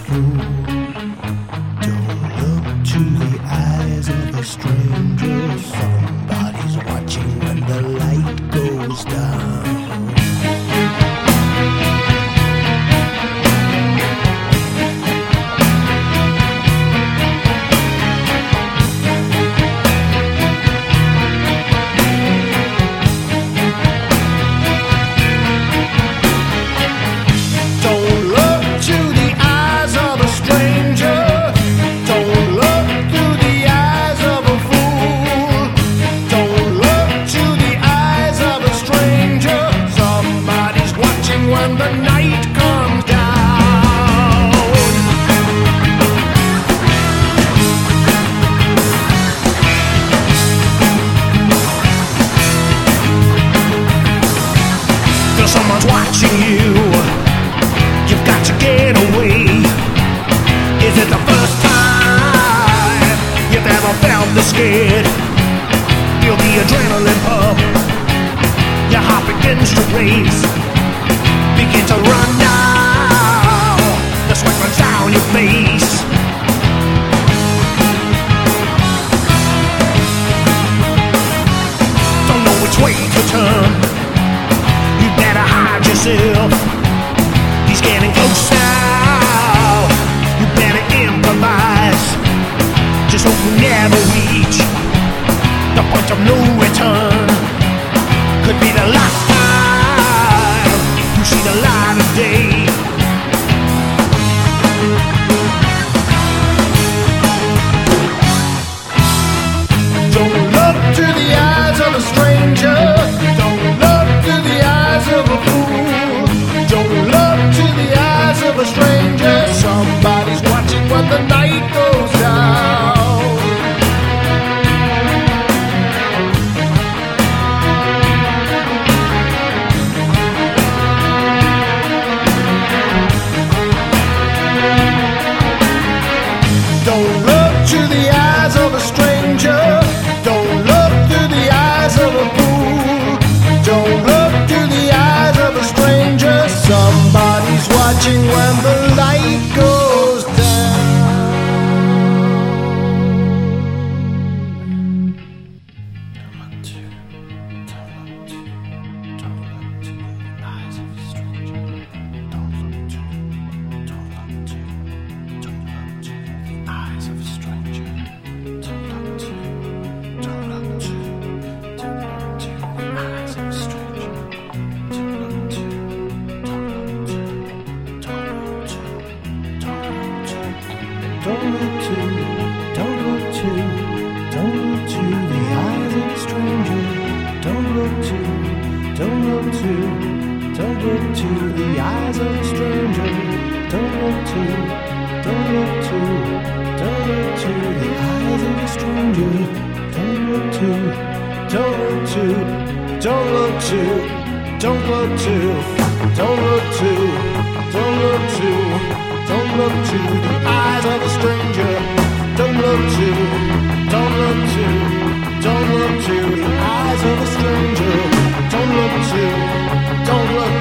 fool. Don't look to the eyes of a stranger. Somebody's watching when the light goes down. When the night comes down, feel someone's watching you. You've got to get away. Is it the first time you've ever felt this scared? Feel the adrenaline pump. Your heart begins to race. Begin to run now. The sweat runs down your face. Don't know which way to turn. You better hide yourself. He's getting close now. You better improvise. Just hope you never reach the point of no return. Could be the last time you see the light of day. Don't look to the eyes of a stranger. Don't look to the eyes of a fool. Don't look to the eyes of a stranger. Somebody's watching when the night goes down. Don't look to the eyes of a stranger. Don't look to the eyes of a fool. Don't look to the eyes of a stranger. Somebody's watching when the light goes down. Don't look to the eyes of a stranger. Don't look to the eyes of a stranger. Don't look to the eyes of a stranger. Don't look to the eyes of a stranger. Don't look to the eyes of a stranger. Don't look to the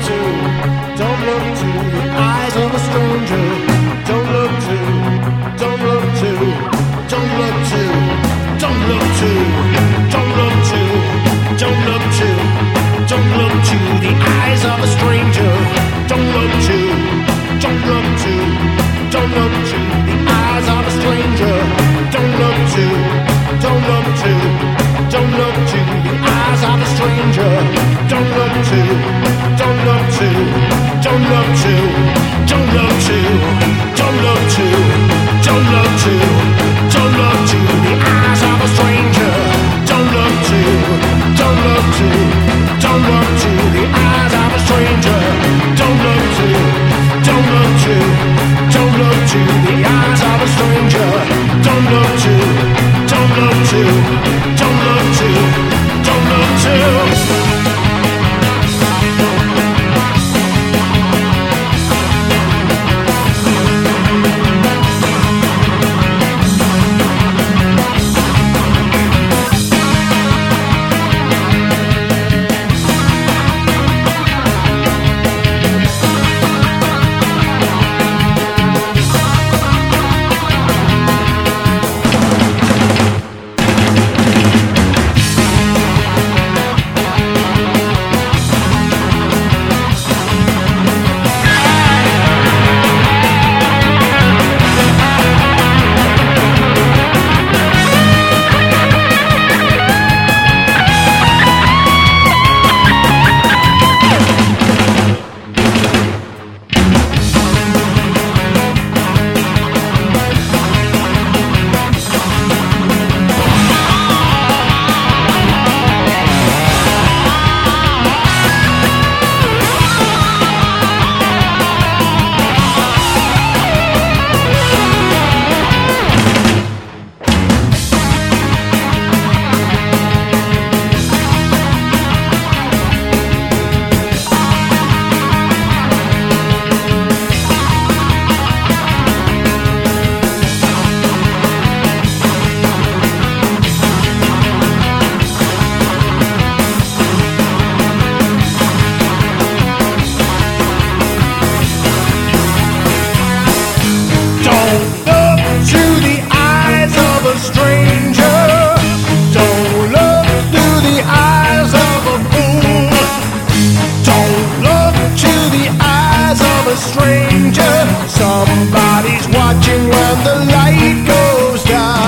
eyes of a stranger. Don't look to the eyes of a stranger. Don't look to the eyes of a stranger. Don't look to the eyes of a stranger. Don't look to Somebody's watching when the light goes down.